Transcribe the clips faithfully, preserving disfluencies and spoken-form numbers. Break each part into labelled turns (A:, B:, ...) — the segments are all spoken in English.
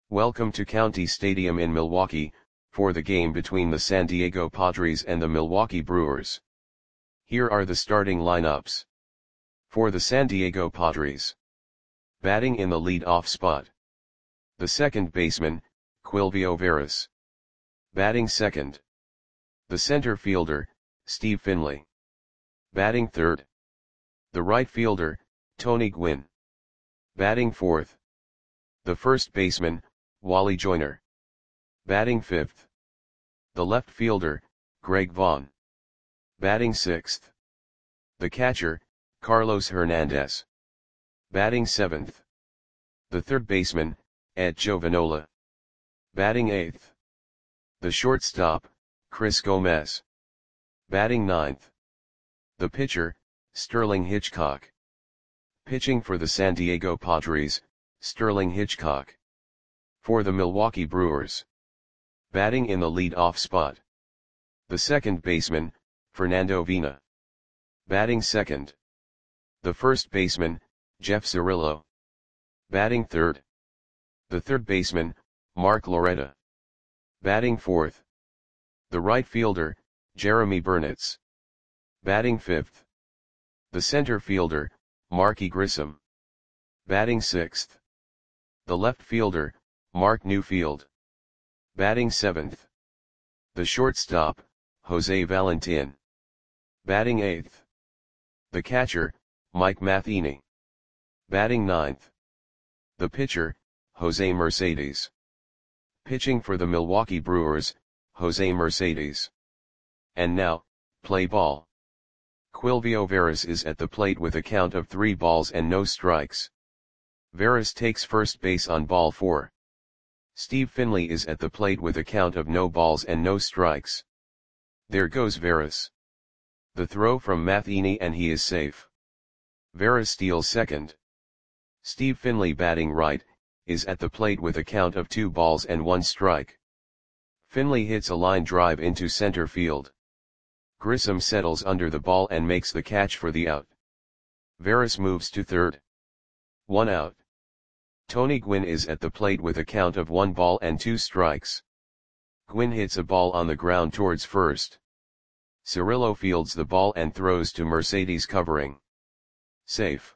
A: Welcome to County Stadium in Milwaukee, for the game between the San Diego Padres and the Milwaukee Brewers. Here are the starting lineups. For the San Diego Padres. Batting in the lead-off spot. The second baseman, Quilvio Veras. Batting second. The center fielder, Steve Finley. Batting third. The right fielder, Tony Gwynn. Batting fourth. The first baseman, Wally Joyner. Batting fifth. The left fielder, Greg Vaughn. Batting sixth. The catcher, Carlos Hernandez. Batting seventh. The third baseman, Ed Giovanola. Batting eighth. The shortstop, Chris Gomez. Batting ninth. The pitcher, Sterling Hitchcock. Pitching for the San Diego Padres, Sterling Hitchcock. For the Milwaukee Brewers. Batting in the lead-off spot. The second baseman, Fernando Vina. Batting second. The first baseman, Jeff Cirillo. Batting third. The third baseman, Mark Loretta. Batting fourth. The right fielder, Jeremy Burnitz. Batting fifth. The center fielder, Marky Grissom. Batting sixth. The left fielder, Mark Newfield. Batting seventh. The shortstop, Jose Valentin. Batting eighth. The catcher, Mike Matheny. Batting ninth. The pitcher, Jose Mercedes. Pitching for the Milwaukee Brewers, Jose Mercedes. And now, play ball. Quilvio Veras is at the plate with a count of three balls and no strikes. Veras takes first base on ball four. Steve Finley is at the plate with a count of no balls and no strikes. There goes Veras. The throw from Matheny and he is safe. Veras steals second. Steve Finley, batting right, is at the plate with a count of two balls and one strike. Finley hits a line drive into center field. Grissom settles under the ball and makes the catch for the out. Veras moves to third. One out. Tony Gwynn is at the plate with a count of one ball and two strikes. Gwynn hits a ball on the ground towards first. Cirillo fields the ball and throws to Mercedes, covering. Safe.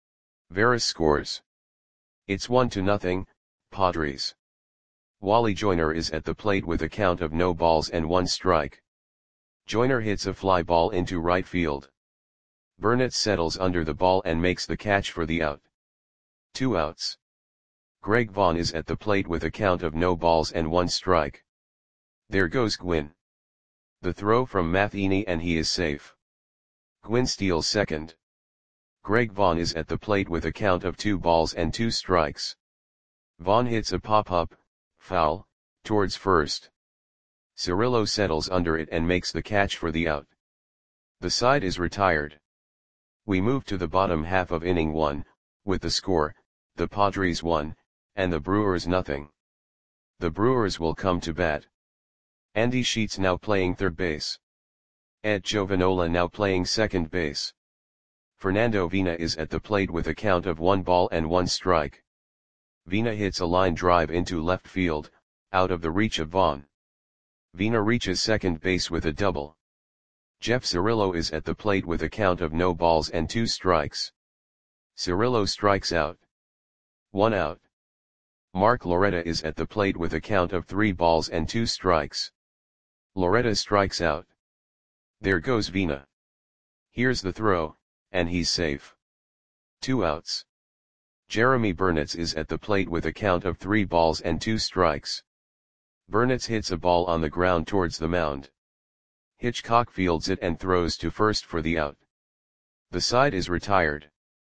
A: Veras scores. It's one to nothing, Padres. Wally Joyner is at the plate with a count of no balls and one strike. Joyner hits a fly ball into right field. Burnitz settles under the ball and makes the catch for the out. Two outs. Greg Vaughn is at the plate with a count of no balls and one strike. There goes Gwynn. The throw from Matheny and he is safe. Gwynn steals second. Greg Vaughn is at the plate with a count of two balls and two strikes. Vaughn hits a pop-up, foul, towards first. Cirillo settles under it and makes the catch for the out. The side is retired. We move to the bottom half of inning one, with the score, the Padres one, and the Brewers nothing. The Brewers will come to bat. Andy Sheets now playing third base. Ed Giovanola now playing second base. Fernando Vina is at the plate with a count of one ball and one strike. Vina hits a line drive into left field, out of the reach of Vaughn. Vina reaches second base with a double. Jeff Cirillo is at the plate with a count of no balls and two strikes. Cirillo strikes out. One out. Mark Loretta is at the plate with a count of three balls and two strikes. Loretta strikes out. There goes Vina. Here's the throw, and he's safe. Two outs. Jeremy Burnitz is at the plate with a count of three balls and two strikes. Burnitz hits a ball on the ground towards the mound. Hitchcock fields it and throws to first for the out. The side is retired.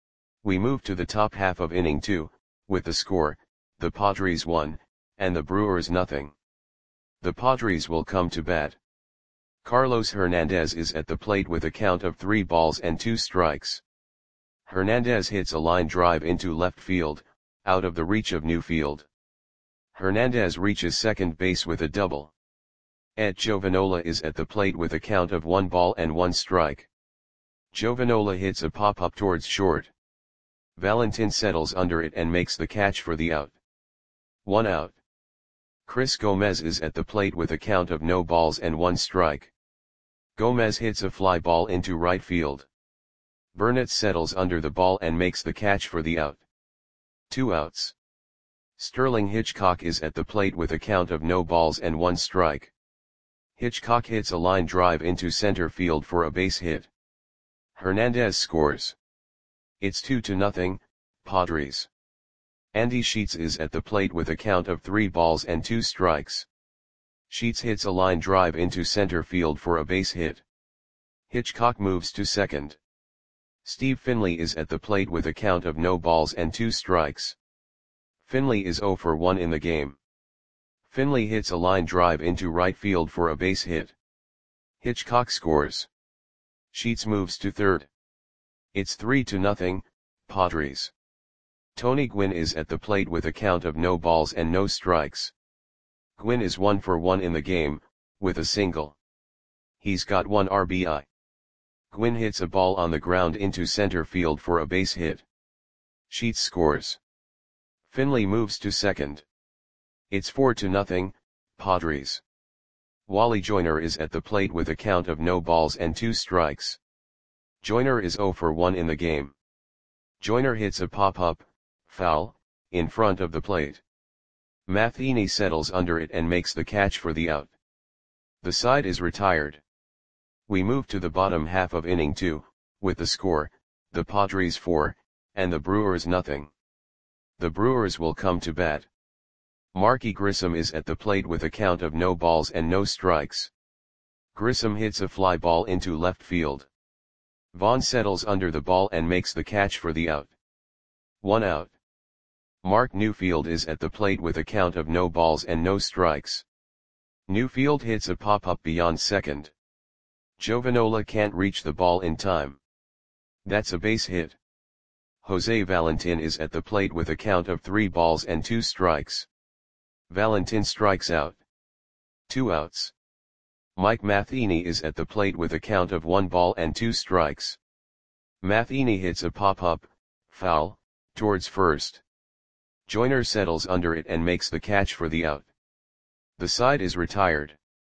A: We move to the top half of inning two, with the score, the Padres one, and the Brewers nothing. The Padres will come to bat. Carlos Hernandez is at the plate with a count of three balls and two strikes. Hernandez hits a line drive into left field, out of the reach of Newfield. Hernandez reaches second base with a double. Ed Giovanola is at the plate with a count of one ball and one strike. Giovanola hits a pop-up towards short. Valentin settles under it and makes the catch for the out. One out. Chris Gomez is at the plate with a count of no balls and one strike. Gomez hits a fly ball into right field. Burnett settles under the ball and makes the catch for the out. Two outs. Sterling Hitchcock is at the plate with a count of no balls and one strike. Hitchcock hits a line drive into center field for a base hit. Hernandez scores. It's two to nothing, Padres. Andy Sheets is at the plate with a count of three balls and two strikes. Sheets hits a line drive into center field for a base hit. Hitchcock moves to second. Steve Finley is at the plate with a count of no balls and two strikes. Finley is zero for one in the game. Finley hits a line drive into right field for a base hit. Hitchcock scores. Sheets moves to third. It's three to nothing, Padres. Tony Gwynn is at the plate with a count of no balls and no strikes. Gwynn is one for one in the game, with a single. He's got one R B I. Gwynn hits a ball on the ground into center field for a base hit. Sheets scores. Finley moves to second. It's four to nothing, Padres. Wally Joyner is at the plate with a count of no balls and two strikes. Joyner is zero for one in the game. Joyner hits a pop-up, foul, in front of the plate. Matheny settles under it and makes the catch for the out. The side is retired. We move to the bottom half of inning two, with the score, the Padres four, and the Brewers nothing. The Brewers will come to bat. Marky Grissom is at the plate with a count of no balls and no strikes. Grissom hits a fly ball into left field. Vaughn settles under the ball and makes the catch for the out. One out. Mark Newfield is at the plate with a count of no balls and no strikes. Newfield hits a pop-up beyond second. Jovanola can't reach the ball in time. That's a base hit. Jose Valentin is at the plate with a count of three balls and two strikes. Valentin strikes out. Two outs. Mike Matheny is at the plate with a count of one ball and two strikes. Matheny hits a pop-up, foul, towards first. Joyner settles under it and makes the catch for the out. The side is retired.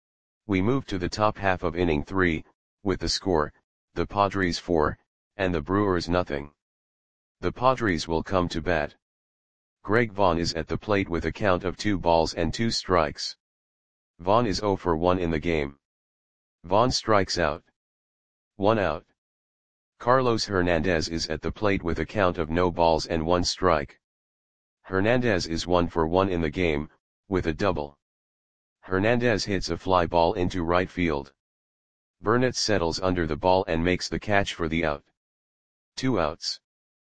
A: We move to the top half of inning three, with the score, the Padres four, and the Brewers nothing. The Padres will come to bat. Greg Vaughn is at the plate with a count of two balls and two strikes. Vaughn is zero for one in the game. Vaughn strikes out. One out. Carlos Hernandez is at the plate with a count of no balls and one strike. Hernandez is one for one in the game, with a double. Hernandez hits a fly ball into right field. Burnett settles under the ball and makes the catch for the out. Two outs.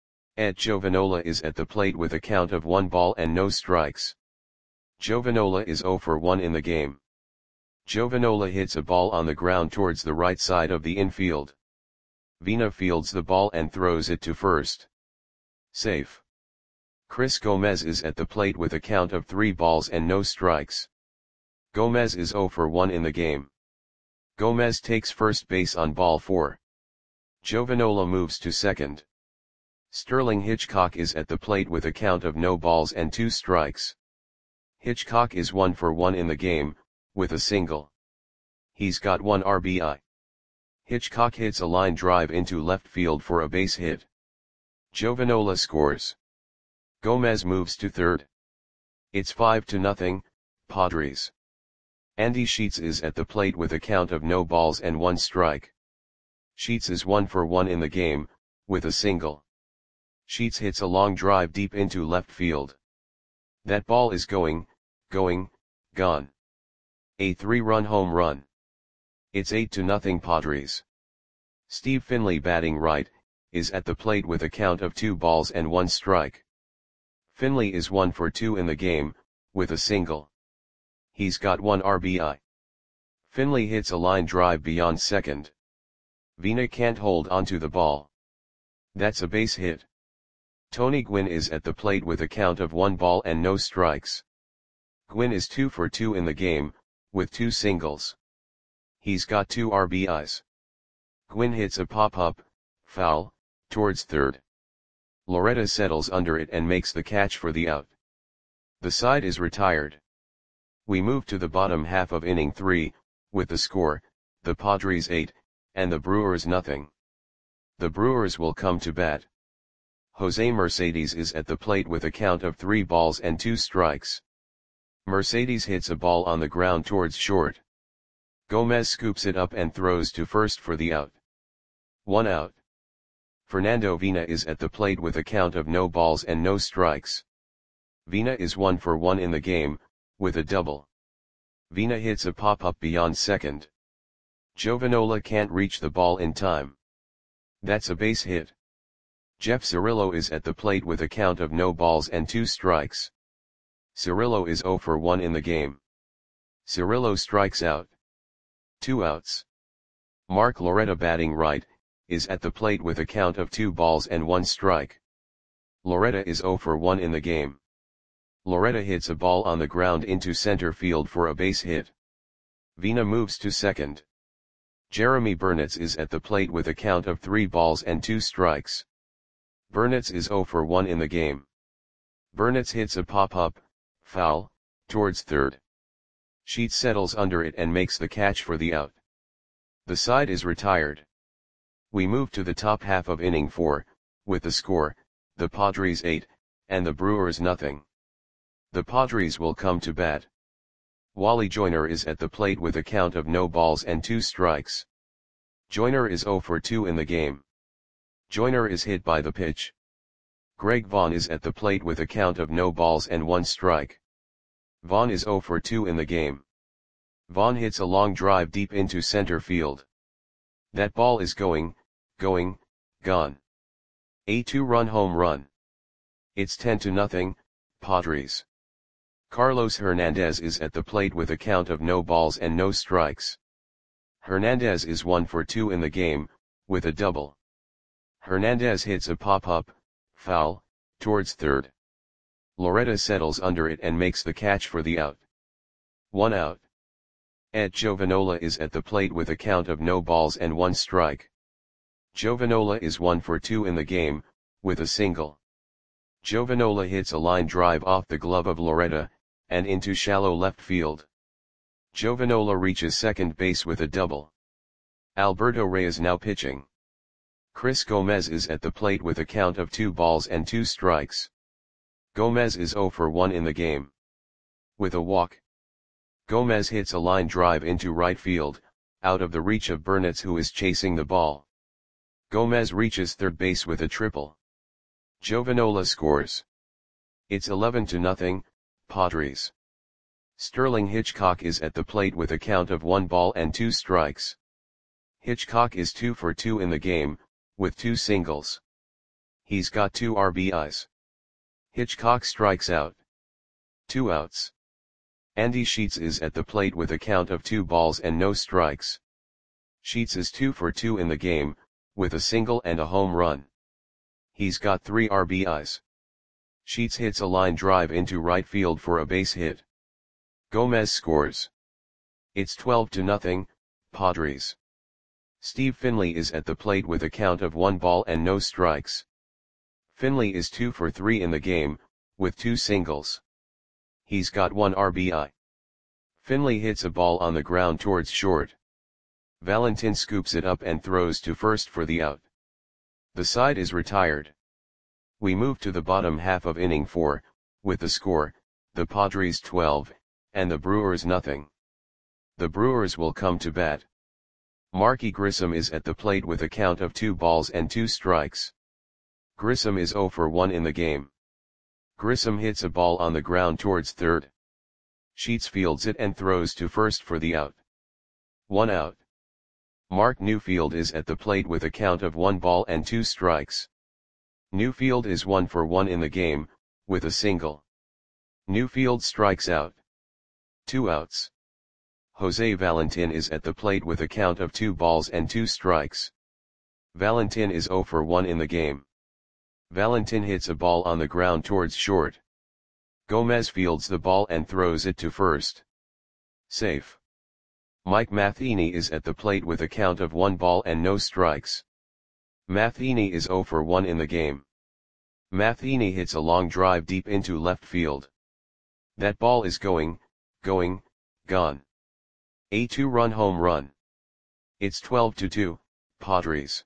A: Ed Jovanola is at the plate with a count of one ball and no strikes. Jovanola is zero for one in the game. Jovanola hits a ball on the ground towards the right side of the infield. Vina fields the ball and throws it to first. Safe. Chris Gomez is at the plate with a count of three balls and no strikes. Gomez is zero for one in the game. Gomez takes first base on ball four. Jovanola moves to second. Sterling Hitchcock is at the plate with a count of no balls and two strikes. Hitchcock is one for one in the game, with a single. He's got one R B I. Hitchcock hits a line drive into left field for a base hit. Jovanola scores. Gomez moves to third. It's five to nothing, Padres. Andy Sheets is at the plate with a count of no balls and one strike. Sheets is one for one in the game, with a single. Sheets hits a long drive deep into left field. That ball is going, going, gone. A three-run home run. It's eight to nothing Padres. Steve Finley batting right, is at the plate with a count of two balls and one strike. Finley is one for two in the game, with a single. He's got one R B I. Finley hits a line drive beyond second. Vina can't hold onto the ball. That's a base hit. Tony Gwynn is at the plate with a count of one ball and no strikes. Gwynn is two for two in the game, with two singles. He's got two R B Is. Gwynn hits a pop-up, foul, towards third. Loretta settles under it and makes the catch for the out. The side is retired. We move to the bottom half of inning three, with the score, the Padres eight, and the Brewers nothing. The Brewers will come to bat. Jose Mercedes is at the plate with a count of three balls and two strikes. Mercedes hits a ball on the ground towards short. Gomez scoops it up and throws to first for the out. One out. Fernando Vina is at the plate with a count of no balls and no strikes. Vina is one for one in the game, with a double. Vina hits a pop-up beyond second. Jovanola can't reach the ball in time. That's a base hit. Jeff Cirillo is at the plate with a count of no balls and two strikes. Cirillo is zero for one in the game. Cirillo strikes out. Two outs. Mark Loretta, batting right, is at the plate with a count of two balls and one strike. Loretta is zero for one in the game. Loretta hits a ball on the ground into center field for a base hit. Vina moves to second. Jeremy Burnitz is at the plate with a count of three balls and two strikes. Burnitz is zero for one in the game. Burnitz hits a pop-up, foul, towards third. Sheets settles under it and makes the catch for the out. The side is retired. We move to the top half of inning four, with the score, the Padres eight, and the Brewers nothing. The Padres will come to bat. Wally Joyner is at the plate with a count of no balls and two strikes. Joyner is zero for two in the game. Joyner is hit by the pitch. Greg Vaughn is at the plate with a count of no balls and one strike. Vaughn is zero for two in the game. Vaughn hits a long drive deep into center field. That ball is going, going, gone. A two-run home run. It's ten to nothing, Padres. Carlos Hernandez is at the plate with a count of no balls and no strikes. Hernandez is one for two in the game, with a double. Hernandez hits a pop-up, foul, towards third. Loretta settles under it and makes the catch for the out. One out. Ed Jovanola is at the plate with a count of no balls and one strike. Jovanola is one for two in the game, with a single. Jovanola hits a line drive off the glove of Loretta, and into shallow left field. Jovanola reaches second base with a double. Alberto Reyes now pitching. Chris Gomez is at the plate with a count of two balls and two strikes. Gomez is zero for one in the game. With a walk. Gomez hits a line drive into right field, out of the reach of Burnitz, who is chasing the ball. Gomez reaches third base with a triple. Jovanola scores. It's eleven to nothing, Padres. Sterling Hitchcock is at the plate with a count of one ball and two strikes. Hitchcock is two for two in the game, with two singles. He's got two R B Is. Hitchcock strikes out. Two outs. Andy Sheets is at the plate with a count of two balls and no strikes. Sheets is two for two in the game, with a single and a home run. He's got three R B Is. Sheets hits a line drive into right field for a base hit. Gomez scores. It's twelve to nothing, Padres. Steve Finley is at the plate with a count of one ball and no strikes. Finley is two for three in the game, with two singles. He's got one R B I. Finley hits a ball on the ground towards short. Valentin scoops it up and throws to first for the out. The side is retired. We move to the bottom half of inning four, with the score, the Padres twelve, and the Brewers nothing. The Brewers will come to bat. Marky Grissom is at the plate with a count of two balls and two strikes. Grissom is zero for one in the game. Grissom hits a ball on the ground towards third. Sheets fields it and throws to first for the out. One out. Mark Newfield is at the plate with a count of one ball and two strikes. Newfield is one for one in the game, with a single. Newfield strikes out. Two outs. Jose Valentin is at the plate with a count of two balls and two strikes. Valentin is zero for one in the game. Valentin hits a ball on the ground towards short. Gomez fields the ball and throws it to first. Safe. Mike Matheny is at the plate with a count of one ball and no strikes. Matheny is zero for one in the game. Matheny hits a long drive deep into left field. That ball is going, going, gone. A two-run home run. It's twelve to two, Padres.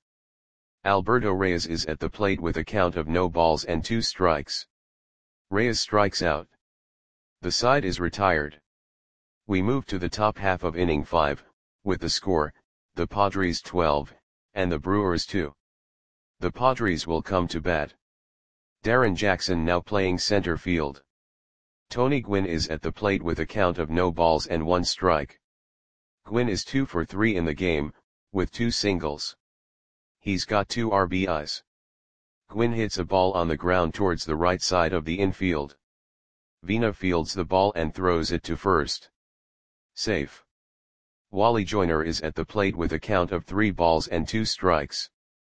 A: Alberto Reyes is at the plate with a count of no balls and two strikes. Reyes strikes out. The side is retired. We move to the top half of inning five, with the score, the Padres twelve, and the Brewers two. The Padres will come to bat. Darren Jackson now playing center field. Tony Gwynn is at the plate with a count of no balls and one strike. Gwynn is two for three in the game, with two singles. He's got two R B Is. Gwynn hits a ball on the ground towards the right side of the infield. Vina fields the ball and throws it to first. Safe. Wally Joyner is at the plate with a count of three balls and two strikes.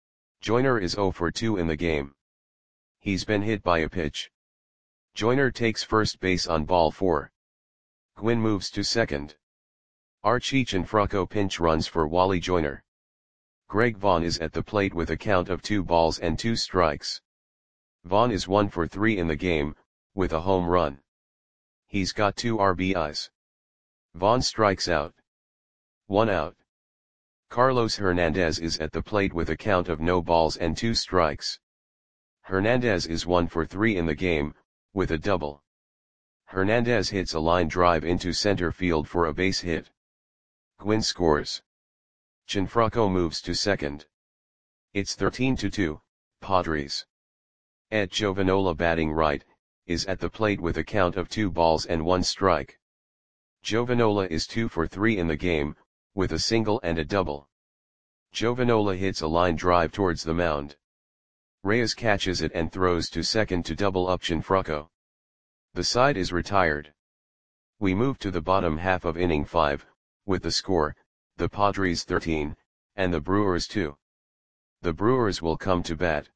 A: Joyner is zero for two in the game. He's been hit by a pitch. Joyner takes first base on ball four. Gwynn moves to second. Archie Cianfrocco pinch runs for Wally Joyner. Greg Vaughn is at the plate with a count of two balls and two strikes. Vaughn is one for three in the game, with a home run. He's got two R B Is. Vaughn strikes out. One out. Carlos Hernandez is at the plate with a count of no balls and two strikes. Hernandez is one for three in the game, with a double. Hernandez hits a line drive into center field for a base hit. Gwynn scores. Cianfrocco moves to second. It's thirteen to two, Padres. Ed Giovanola batting right, is at the plate with a count of two balls and one strike. Giovanola is two for three in the game, with a single and a double. Giovanola hits a line drive towards the mound. Reyes catches it and throws to second to double up Cianfrocco. The side is retired. We move to the bottom half of inning five, with the score, the Padres thirteen, and the Brewers two. The Brewers will come to bat.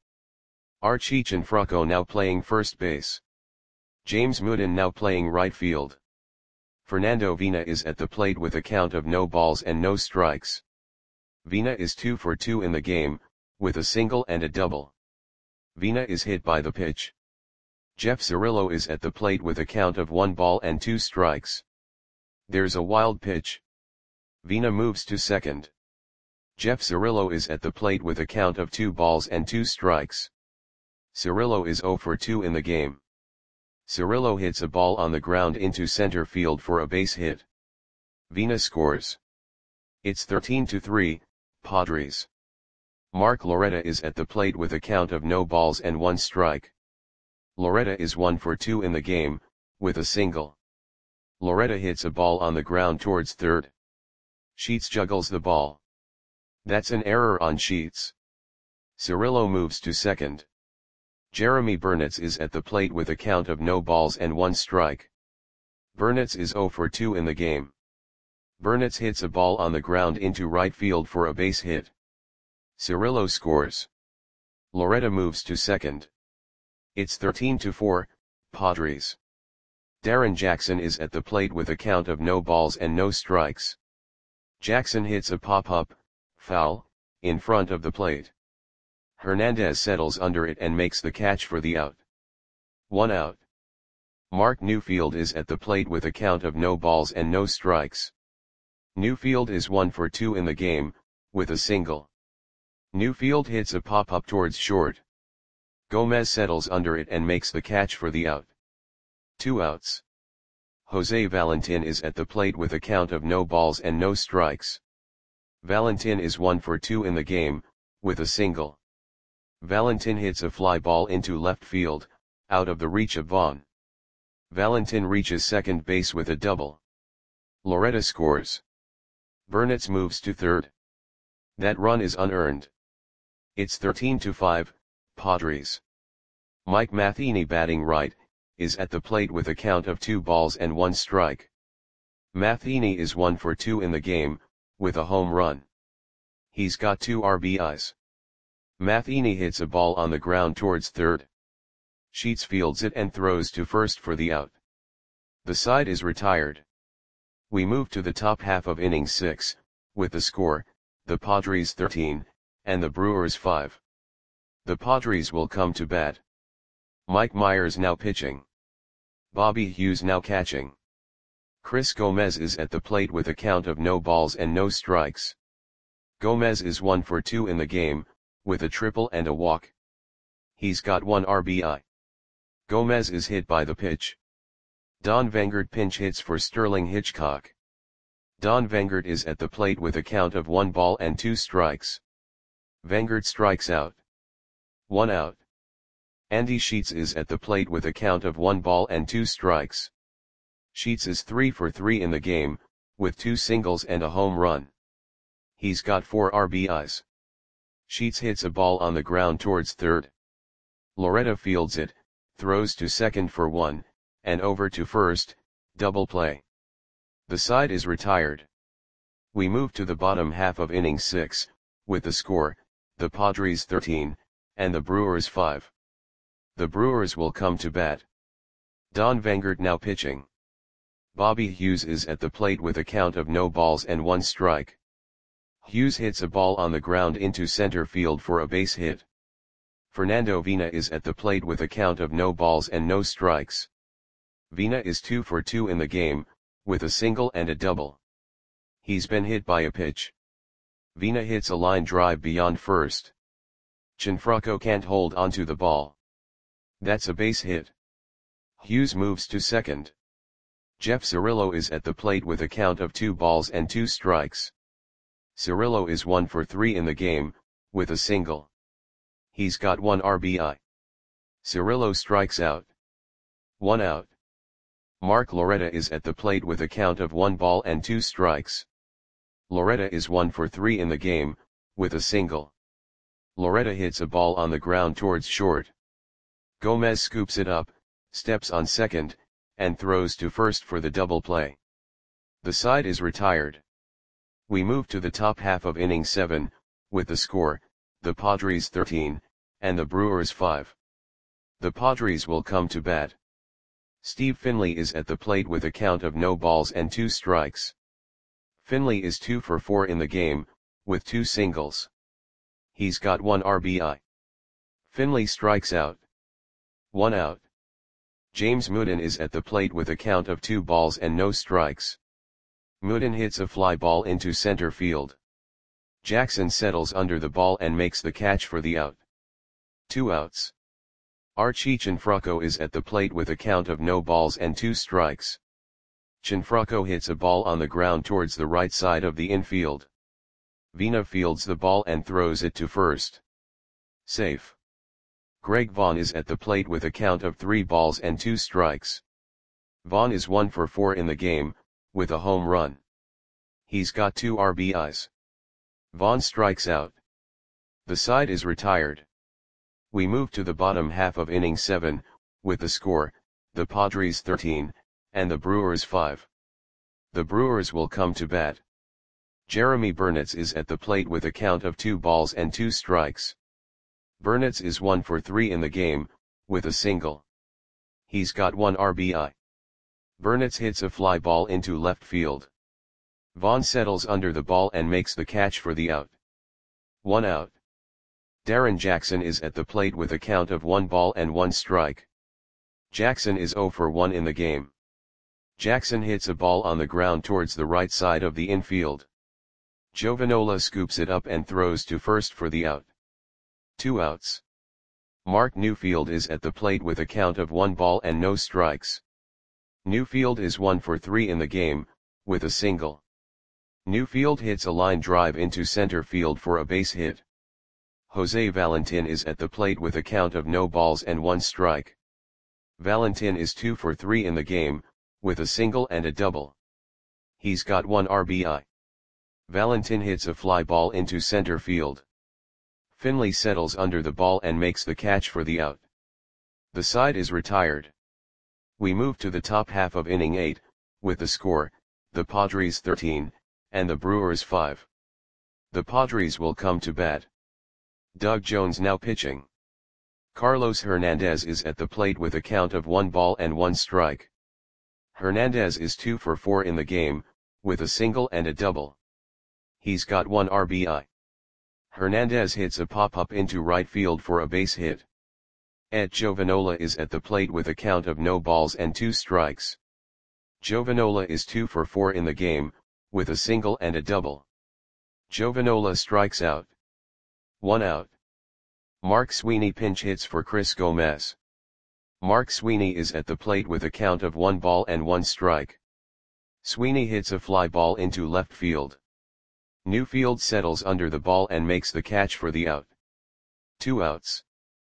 A: Archie Cianfrocco now playing first base. James Mooden now playing right field. Fernando Vina is at the plate with a count of no balls and no strikes. Vina is two for two in the game, with a single and a double. Vina is hit by the pitch. Jeff Cirillo is at the plate with a count of one ball and two strikes. There's a wild pitch. Vina moves to second. Jeff Cirillo is at the plate with a count of two balls and two strikes. Cirillo is zero for two in the game. Cirillo hits a ball on the ground into center field for a base hit. Vina scores. It's thirteen to three, Padres. Mark Loretta is at the plate with a count of no balls and one strike. Loretta is one for two in the game, with a single. Loretta hits a ball on the ground towards third. Sheets juggles the ball. That's an error on Sheets. Cirillo moves to second. Jeremy Burnitz is at the plate with a count of no balls and one strike. Burnitz is zero for two in the game. Burnitz hits a ball on the ground into right field for a base hit. Cirillo scores. Loretta moves to second. It's thirteen to four, Padres. Darren Jackson is at the plate with a count of no balls and no strikes. Jackson hits a pop-up, foul, in front of the plate. Hernandez settles under it and makes the catch for the out. One out. Mark Newfield is at the plate with a count of no balls and no strikes. Newfield is one for two in the game, with a single. Newfield hits a pop-up towards short. Gomez settles under it and makes the catch for the out. Two outs. Jose Valentin is at the plate with a count of no balls and no strikes. Valentin is one for two in the game, with a single. Valentin hits a fly ball into left field, out of the reach of Vaughn. Valentin reaches second base with a double. Loretta scores. Burnitz moves to third. That run is unearned. It's thirteen to five, Padres. Mike Matheny batting right, is at the plate with a count of two balls and one strike. Matheny is one for two in the game, with a home run. He's got two R B Is. Matheny hits a ball on the ground towards third. Sheets fields it and throws to first for the out. The side is retired. We move to the top half of inning six, with the score, the Padres thirteen, and the Brewers five. The Padres will come to bat. Mike Myers now pitching. Bobby Hughes now catching. Chris Gomez is at the plate with a count of no balls and no strikes. Gomez is one for two in the game, with a triple and a walk. He's got one R B I. Gomez is hit by the pitch. Don Vangert pinch hits for Sterling Hitchcock. Don Vangert is at the plate with a count of one ball and two strikes. Vangert strikes out. One out. Andy Sheets is at the plate with a count of one ball and two strikes. Sheets is three for three in the game, with two singles and a home run. He's got four R B Is. Sheets hits a ball on the ground towards third. Loretta fields it, throws to second for one, and over to first, double play. The side is retired. We move to the bottom half of inning six, with the score, the Padres thirteen, and the Brewers five. The Brewers will come to bat. Don Vangert now pitching. Bobby Hughes is at the plate with a count of no balls and one strike. Hughes hits a ball on the ground into center field for a base hit. Fernando Vina is at the plate with a count of no balls and no strikes. Vina is two for two in the game, with a single and a double. He's been hit by a pitch. Vina hits a line drive beyond first. Gianfranco can't hold onto the ball. That's a base hit. Hughes moves to second. Jeff Cirillo is at the plate with a count of two balls and two strikes. Cirillo is one for three in the game, with a single. He's got one R B I. Cirillo strikes out. One out. Mark Loretta is at the plate with a count of one ball and two strikes. Loretta is one for three in the game, with a single. Loretta hits a ball on the ground towards short. Gomez scoops it up, steps on second, and throws to first for the double play. The side is retired. We move to the top half of inning seven, with the score, the Padres thirteen, and the Brewers five. The Padres will come to bat. Steve Finley is at the plate with a count of no balls and two strikes. Finley is two for four in the game, with two singles. He's got one R B I. Finley strikes out. One out. James Mooden is at the plate with a count of two balls and no strikes. Mooden hits a fly ball into center field. Jackson settles under the ball and makes the catch for the out. Two outs. Archie Gianfranco is at the plate with a count of no balls and two strikes. Gianfranco hits a ball on the ground towards the right side of the infield. Vina fields the ball and throws it to first. Safe. Greg Vaughn is at the plate with a count of three balls and two strikes. Vaughn is one for four in the game, with a home run. He's got two R B Is. Vaughn strikes out. The side is retired. We move to the bottom half of inning seven, with the score, the Padres thirteen, and the Brewers five. The Brewers will come to bat. Jeremy Burnitz is at the plate with a count of two balls and two strikes. Burnitz is one for three in the game, with a single. He's got one R B I. Burnitz hits a fly ball into left field. Vaughn settles under the ball and makes the catch for the out. One out. Darren Jackson is at the plate with a count of one ball and one strike. Jackson is zero for one in the game. Jackson hits a ball on the ground towards the right side of the infield. Giovanola scoops it up and throws to first for the out. Two outs. Mark Newfield is at the plate with a count of one ball and no strikes. Newfield is one for three in the game, with a single. Newfield hits a line drive into center field for a base hit. Jose Valentin is at the plate with a count of no balls and one strike. Valentin is two for three in the game, with a single and a double. He's got one R B I. Valentin hits a fly ball into center field. Finley settles under the ball and makes the catch for the out. The side is retired. We move to the top half of inning eight, with the score, the Padres thirteen, and the Brewers five. The Padres will come to bat. Doug Jones now pitching. Carlos Hernandez is at the plate with a count of one ball and one strike. Hernandez is two for four in the game, with a single and a double. He's got one R B I. Hernandez hits a pop-up into right field for a base hit. Ed Jovanola is at the plate with a count of no balls and two strikes. Jovanola is two for four in the game, with a single and a double. Jovanola strikes out. One out. Mark Sweeney pinch hits for Chris Gomez. Mark Sweeney is at the plate with a count of one ball and one strike. Sweeney hits a fly ball into left field. Newfield settles under the ball and makes the catch for the out. Two outs.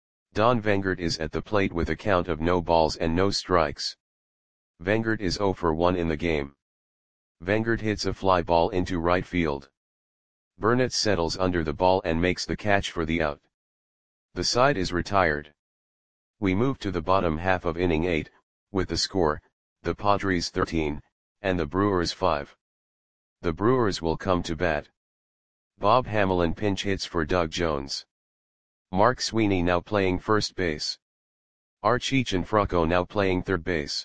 A: Don Vengert is at the plate with a count of no balls and no strikes. Vengert is zero for one in the game. Vengert hits a fly ball into right field. Burnett settles under the ball and makes the catch for the out. The side is retired. We move to the bottom half of inning eight, with the score, the Padres thirteen, and the Brewers five. The Brewers will come to bat. Bob Hamelin pinch hits for Doug Jones. Mark Sweeney now playing first base. Archie Cianfrocco now playing third base.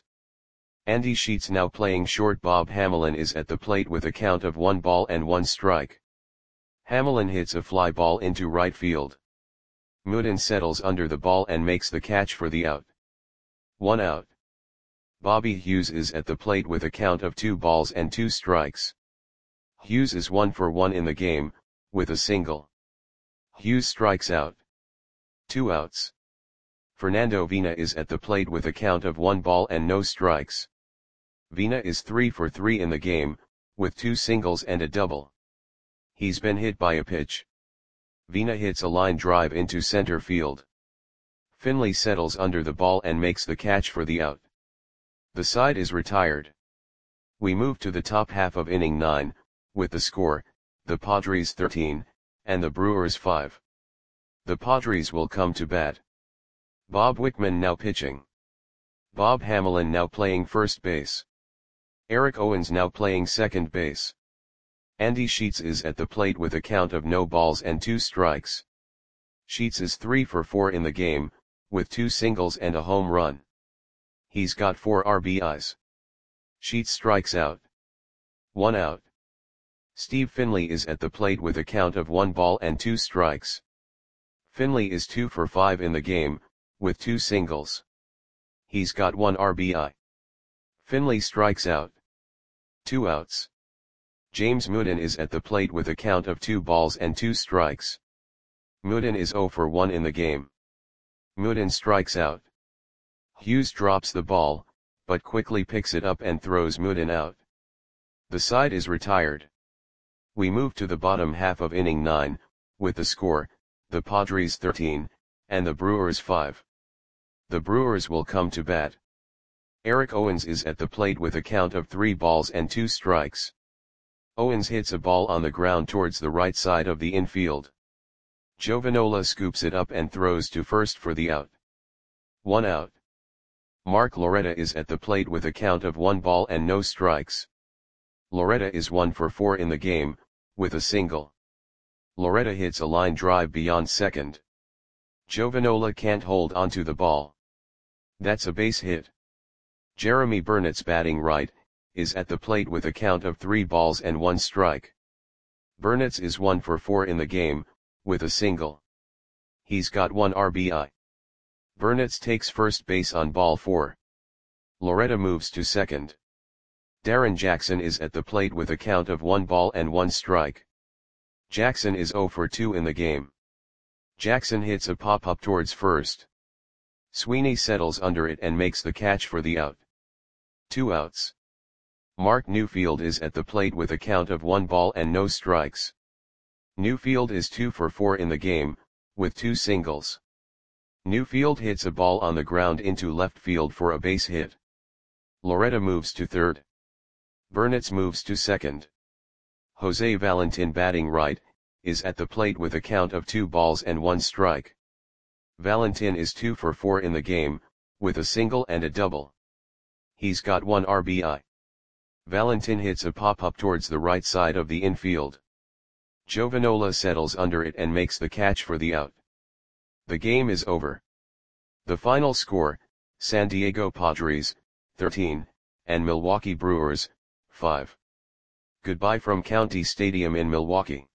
A: Andy Sheets now playing short. Bob Hamelin is at the plate with a count of one ball and one strike. Hamelin hits a fly ball into right field. Mooden settles under the ball and makes the catch for the out. One out. Bobby Hughes is at the plate with a count of two balls and two strikes. Hughes is one for one in the game, with a single. Hughes strikes out. Two outs. Fernando Vina is at the plate with a count of one ball and no strikes. Vina is three for three in the game, with two singles and a double. He's been hit by a pitch. Vina hits a line drive into center field. Finley settles under the ball and makes the catch for the out. The side is retired. We move to the top half of inning nine, with the score, the Padres thirteen, and the Brewers five. The Padres will come to bat. Bob Wickman now pitching. Bob Hamelin now playing first base. Eric Owens now playing second base. Andy Sheets is at the plate with a count of no balls and two strikes. Sheets is three for four in the game, with two singles and a home run. He's got four R B Is. Sheets strikes out. One out. Steve Finley is at the plate with a count of one ball and two strikes. Finley is two for five in the game, with two singles. He's got one R B I. Finley strikes out. Two outs. James Mooden is at the plate with a count of two balls and two strikes. Mooden is zero for one in the game. Mooden strikes out. Hughes drops the ball, but quickly picks it up and throws Mooden out. The side is retired. We move to the bottom half of inning nine, with the score, the Padres thirteen, and the Brewers five. The Brewers will come to bat. Eric Owens is at the plate with a count of three balls and two strikes. Owens hits a ball on the ground towards the right side of the infield. Jovanola scoops it up and throws to first for the out. One out. Mark Loretta is at the plate with a count of one ball and no strikes. Loretta is one for four in the game, with a single. Loretta hits a line drive beyond second. Jovanola can't hold onto the ball. That's a base hit. Jeremy Burnett's batting right, is at the plate with a count of three balls and one strike. Burnett's is one for four in the game, with a single. He's got one R B I. Burnett's takes first base on ball four. Loretta moves to second. Darren Jackson is at the plate with a count of one ball and one strike. Jackson is zero for two in the game. Jackson hits a pop-up towards first. Sweeney settles under it and makes the catch for the out. Two outs. Mark Newfield is at the plate with a count of one ball and no strikes. Newfield is two for four in the game, with two singles. Newfield hits a ball on the ground into left field for a base hit. Loretta moves to third. Burnett's moves to second. Jose Valentin batting right, is at the plate with a count of two balls and one strike. Valentin is two for four in the game, with a single and a double. He's got one R B I. Valentin hits a pop-up towards the right side of the infield. Jovanola settles under it and makes the catch for the out. The game is over. The final score, San Diego Padres, thirteen, and Milwaukee Brewers, five. Goodbye from County Stadium in Milwaukee.